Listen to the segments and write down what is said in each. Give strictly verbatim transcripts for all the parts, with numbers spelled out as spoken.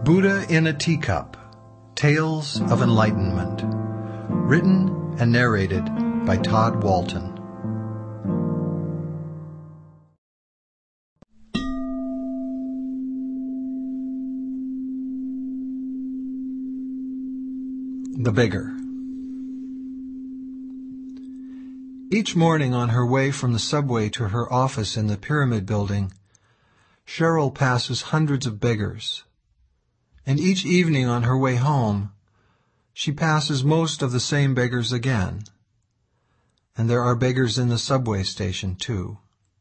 Buddha in a Teacup, Tales of Enlightenment, written and narrated by Todd Walton. The Beggar. Each morning on her way from the subway to her office in the Pyramid Building, Cheryl passes hundreds of beggars. And each evening on her way home, she passes most of the same beggars again. And there are beggars in the subway station, too.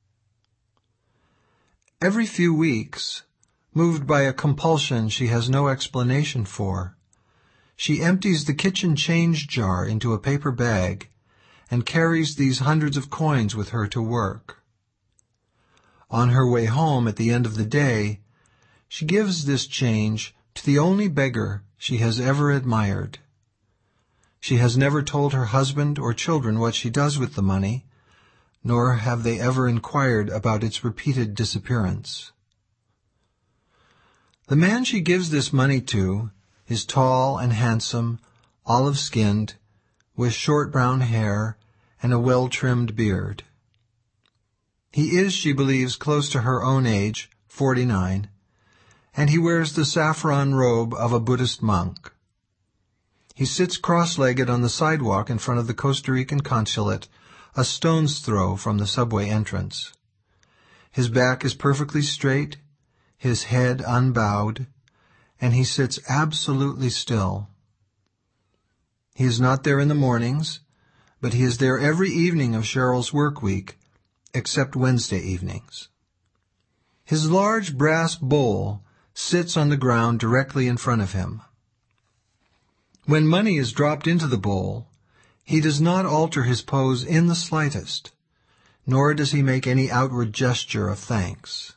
Every few weeks, moved by a compulsion she has no explanation for, she empties the kitchen change jar into a paper bag and carries these hundreds of coins with her to work. On her way home at the end of the day, she gives this change to the only beggar she has ever admired. She has never told her husband or children what she does with the money, nor have they ever inquired about its repeated disappearance. The man she gives this money to is tall and handsome, olive-skinned, with short brown hair and a well-trimmed beard. He is, she believes, close to her own age, forty-nine, and he wears the saffron robe of a Buddhist monk. He sits cross-legged on the sidewalk in front of the Costa Rican consulate, a stone's throw from the subway entrance. His back is perfectly straight, his head unbowed, and he sits absolutely still. He is not there in the mornings, but he is there every evening of Cheryl's work week, except Wednesday evenings. His large brass bowl sits on the ground directly in front of him. When money is dropped into the bowl, he does not alter his pose in the slightest, nor does he make any outward gesture of thanks.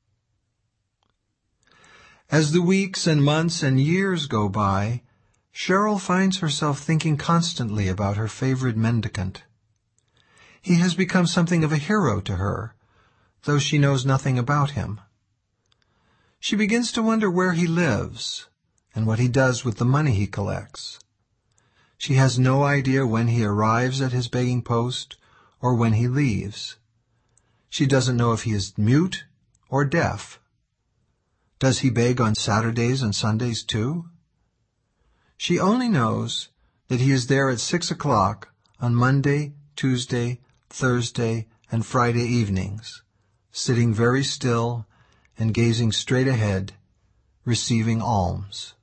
As the weeks and months and years go by, Cheryl finds herself thinking constantly about her favorite mendicant. He has become something of a hero to her, though she knows nothing about him. She begins to wonder where he lives and what he does with the money he collects. She has no idea when he arrives at his begging post or when he leaves. She doesn't know if he is mute or deaf. Does he beg on Saturdays and Sundays too? She only knows that he is there at six o'clock on Monday, Tuesday, Thursday, and Friday evenings, sitting very still and gazing straight ahead, receiving alms.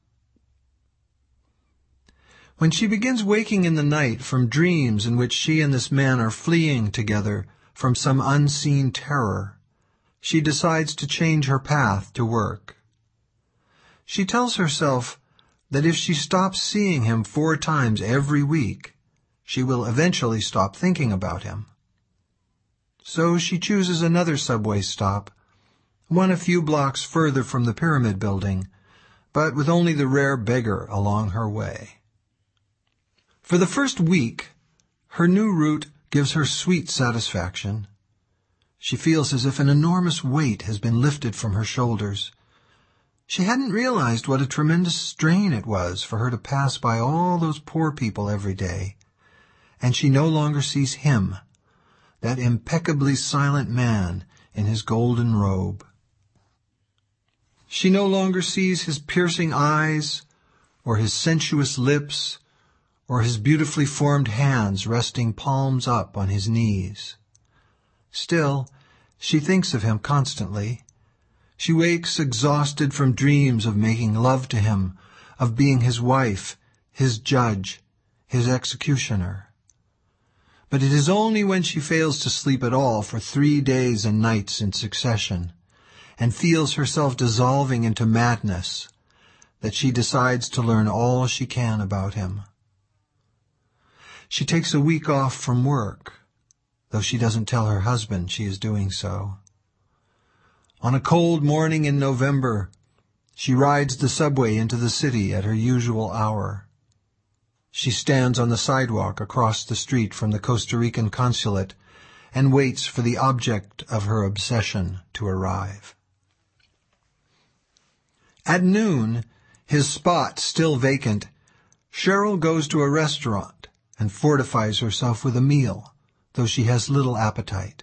When she begins waking in the night from dreams in which she and this man are fleeing together from some unseen terror, she decides to change her path to work. She tells herself that if she stops seeing him four times every week, she will eventually stop thinking about him. So she chooses another subway stop, one a few blocks further from the Pyramid Building, but with only the rare beggar along her way. For the first week, her new route gives her sweet satisfaction. She feels as if an enormous weight has been lifted from her shoulders. She hadn't realized what a tremendous strain it was for her to pass by all those poor people every day, and she no longer sees him, that impeccably silent man in his golden robe. She no longer sees his piercing eyes, or his sensuous lips, or his beautifully formed hands resting palms up on his knees. Still, she thinks of him constantly. She wakes exhausted from dreams of making love to him, of being his wife, his judge, his executioner. But it is only when she fails to sleep at all for three days and nights in succession, and feels herself dissolving into madness, that she decides to learn all she can about him. She takes a week off from work, though she doesn't tell her husband she is doing so. On a cold morning in November, she rides the subway into the city at her usual hour. She stands on the sidewalk across the street from the Costa Rican consulate and waits for the object of her obsession to arrive. At noon, His spot still vacant, Cheryl goes to a restaurant and fortifies herself with a meal, though she has little appetite.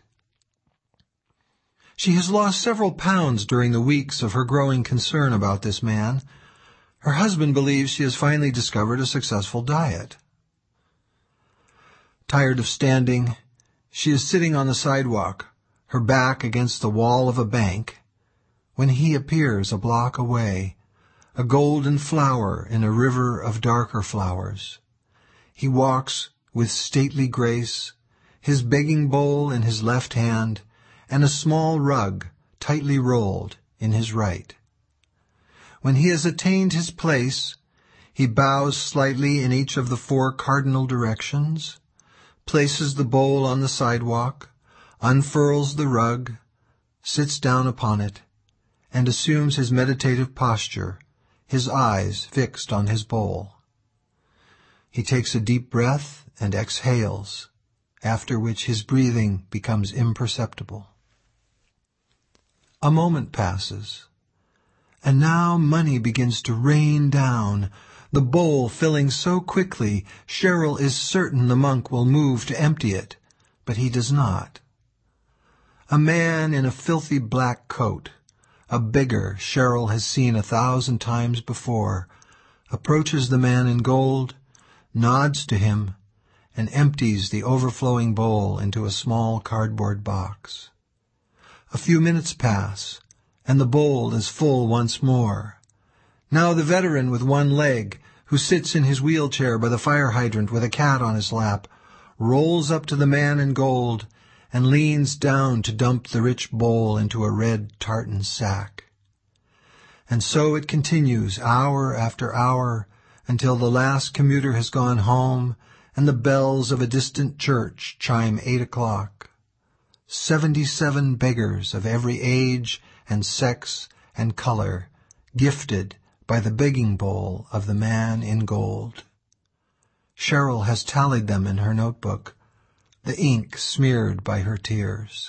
She has lost several pounds during the weeks of her growing concern about this man. Her husband believes she has finally discovered a successful diet. Tired of standing, she is sitting on the sidewalk, her back against the wall of a bank, when he appears a block away, a golden flower in a river of darker flowers. He walks with stately grace, his begging bowl in his left hand, and a small rug, tightly rolled, in his right. When he has attained his place, he bows slightly in each of the four cardinal directions, places the bowl on the sidewalk, unfurls the rug, sits down upon it, and assumes his meditative posture, his eyes fixed on his bowl. He takes a deep breath and exhales, after which his breathing becomes imperceptible. A moment passes, and now money begins to rain down, the bowl filling so quickly Cheryl is certain the monk will move to empty it, but he does not. A man in a filthy black coat, a beggar Cheryl has seen a thousand times before, approaches the man in gold, nods to him, and empties the overflowing bowl into a small cardboard box. A few minutes pass, and the bowl is full once more. Now the veteran with one leg, who sits in his wheelchair by the fire hydrant with a cat on his lap, rolls up to the man in gold and leans down to dump the rich bowl into a red tartan sack. And so it continues hour after hour until the last commuter has gone home and the bells of a distant church chime eight o'clock. Seventy-seven beggars of every age and sex and color, gifted by the begging bowl of the man in gold. Cheryl has tallied them in her notebook, the ink smeared by her tears.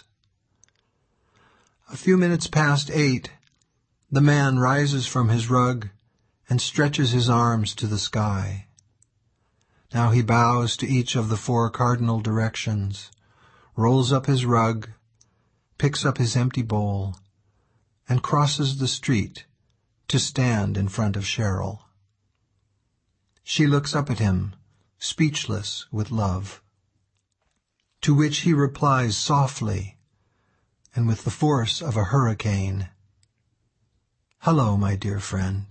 A few minutes past eight, the man rises from his rug and stretches his arms to the sky. Now he bows to each of the four cardinal directions, rolls up his rug, picks up his empty bowl, and crosses the street to stand in front of Cheryl. She looks up at him, speechless with love, to which he replies softly and with the force of a hurricane, "Hello, my dear friend."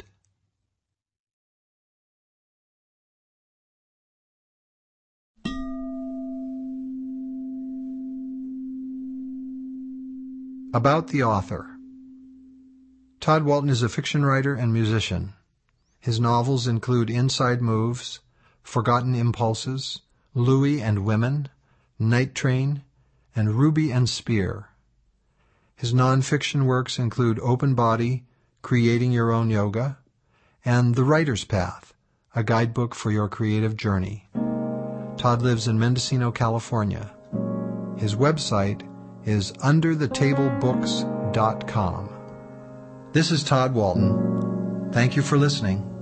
About the author. Tod Walton is a fiction writer and musician. His novels include Inside Moves, Forgotten Impulses, Louie and Women, Night Train, and Ruby and Spear. His nonfiction works include Open Body, Creating Your Own Yoga, and The Writer's Path, a guidebook for your creative journey. Tod lives in Mendocino, California. His website is under the table books dot com. This is Tod Walton. Thank you for listening.